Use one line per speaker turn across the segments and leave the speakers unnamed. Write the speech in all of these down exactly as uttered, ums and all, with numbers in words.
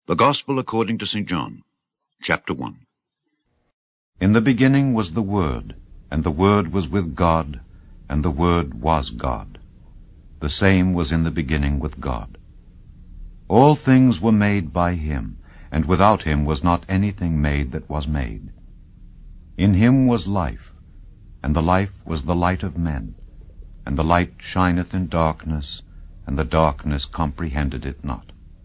The Gospel according to Saint John, chapter one.
In the beginning was the Word, and the Word was with God, and the Word was God. The same was in the beginning with God. All things were made by him, and without him was not anything made that was made. In him was life, and the life was the light of men. And the light shineth in darkness, and the darkness comprehended it not.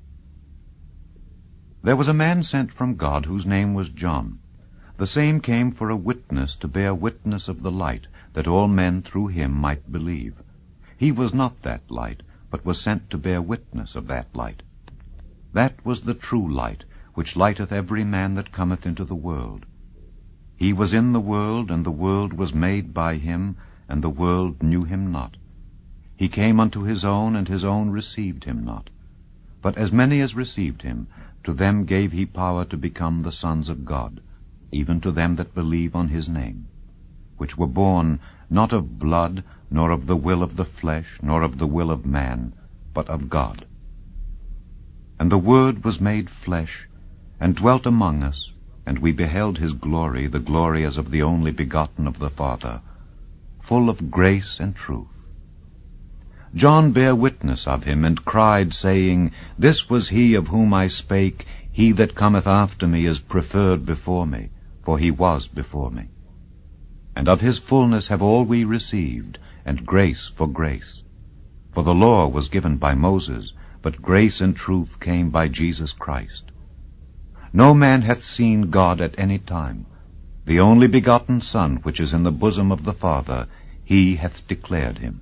There was a man sent from God, whose name was John. The same came for a witness, to bear witness of the light, that all men through him might believe. He was not that light, but was sent to bear witness of that light. That was the true light, which lighteth every man that cometh into the world. He was in the world, and the world was made by him, and the world knew him not. He came unto his own, and his own received him not. But as many as received him, to them gave he power to become the sons of God, even to them that believe on his name, which were born not of blood, nor of the will of the flesh, nor of the will of man, but of God. And the Word was made flesh, and dwelt among us, and we beheld his glory, the glory as of the only begotten of the Father, full of grace and truth. John bare witness of him, and cried, saying, This was he of whom I spake, He that cometh after me is preferred before me, for he was before me. And of his fullness have all we received, and grace for grace. For the law was given by Moses, but grace and truth came by Jesus Christ. No man hath seen God at any time. The only begotten Son, which is in the bosom of the Father, he hath declared him.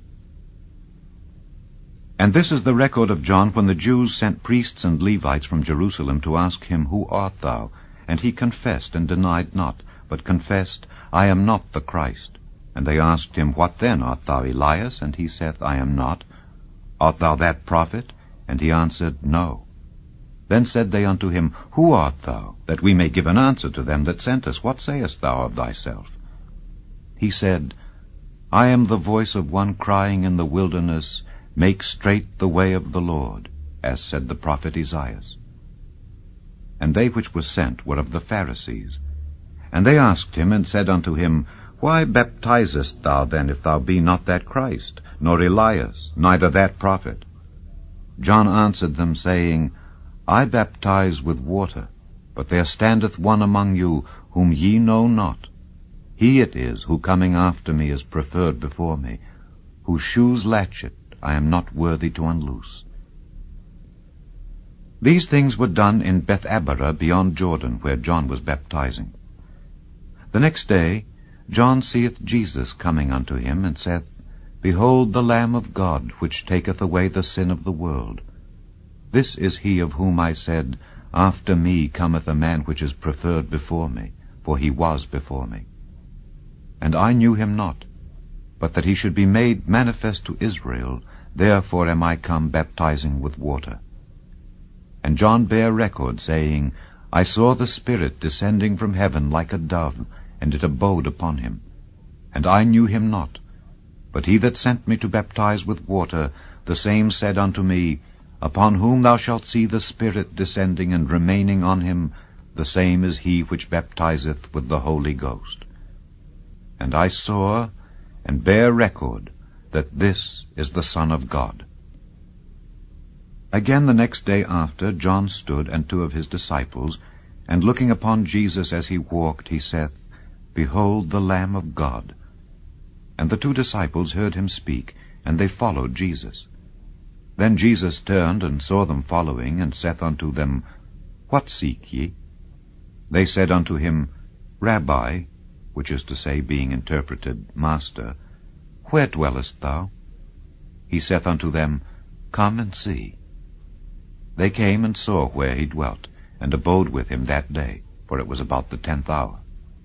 And this is the record of John, when the Jews sent priests and Levites from Jerusalem to ask him, Who art thou? And he confessed and denied not, but confessed, I am not the Christ. And they asked him, What then? Art thou Elias? And he saith, I am not. Art thou that prophet? And he answered, No. Then said they unto him, Who art thou? That we may give an answer to them that sent us. What sayest thou of thyself? He said, I am the voice of one crying in the wilderness, Make straight the way of the Lord, as said the prophet Esaias. And they which were sent were of the Pharisees. And they asked him, and said unto him, Why baptizest thou then, if thou be not that Christ, nor Elias, neither that prophet? John answered them, saying, I baptize with water, but there standeth one among you, whom ye know not. He it is, who coming after me is preferred before me, whose shoes latchet I am not worthy to unloose. These things were done in Bethabara beyond Jordan, where John was baptizing. The next day John seeth Jesus coming unto him, and saith, Behold the Lamb of God, which taketh away the sin of the world. This is he of whom I said, After me cometh a man which is preferred before me, for he was before me. And I knew him not, but that he should be made manifest to Israel, therefore am I come baptizing with water. And John bare record, saying, I saw the Spirit descending from heaven like a dove, and it abode upon him. And I knew him not, but he that sent me to baptize with water, the same said unto me, Upon whom thou shalt see the Spirit descending and remaining on him, the same is he which baptizeth with the Holy Ghost. And I saw, and bear record, that this is the Son of God. Again the next day after, John stood, and two of his disciples, and looking upon Jesus as he walked, he saith, Behold the Lamb of God. And the two disciples heard him speak, and they followed Jesus. Then Jesus turned, and saw them following, and saith unto them, What seek ye? They said unto him, Rabbi, which is to say, being interpreted, Master, where dwellest thou? He saith unto them, Come and see. They came and saw where he dwelt, and abode with him that day, for it was about the tenth hour.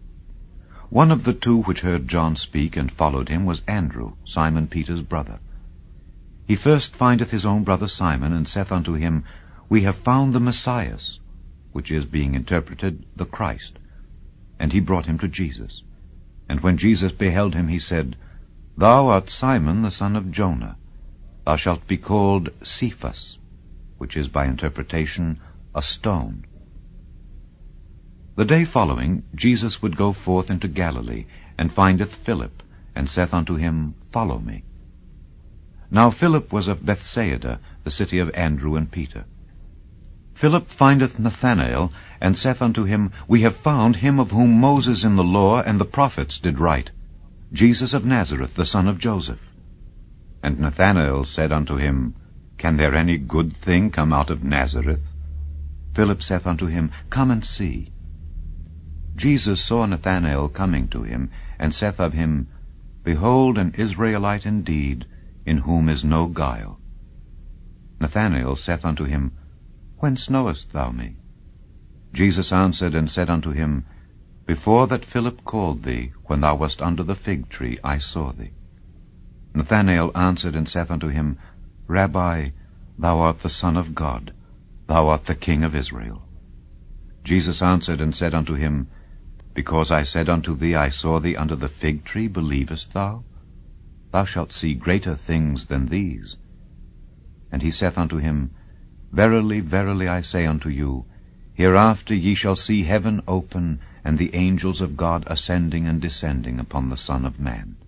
One of the two which heard John speak and followed him was Andrew, Simon Peter's brother. He first findeth his own brother Simon, and saith unto him, We have found the Messiah, which is, being interpreted, the Christ. And he brought him to Jesus. And when Jesus beheld him, he said, Thou art Simon the son of Jonah. Thou shalt be called Cephas, which is by interpretation, a stone. The day following Jesus would go forth into Galilee, and findeth Philip, and saith unto him, Follow me. Now Philip was of Bethsaida, the city of Andrew and Peter. Philip findeth Nathanael, and saith unto him, We have found him of whom Moses in the law and the prophets did write, Jesus of Nazareth, the son of Joseph. And Nathanael said unto him, Can there any good thing come out of Nazareth? Philip saith unto him, Come and see. Jesus saw Nathanael coming to him, and saith of him, Behold an Israelite indeed, in whom is no guile. Nathanael saith unto him, Whence knowest thou me? Jesus answered and said unto him, Before that Philip called thee, when thou wast under the fig tree, I saw thee. Nathanael answered and saith unto him, Rabbi, thou art the Son of God, thou art the King of Israel. Jesus answered and said unto him, Because I said unto thee, I saw thee under the fig tree, believest thou? Thou shalt see greater things than these. And he saith unto him, Verily, verily, I say unto you, hereafter ye shall see heaven open, and the angels of God ascending and descending upon the Son of Man.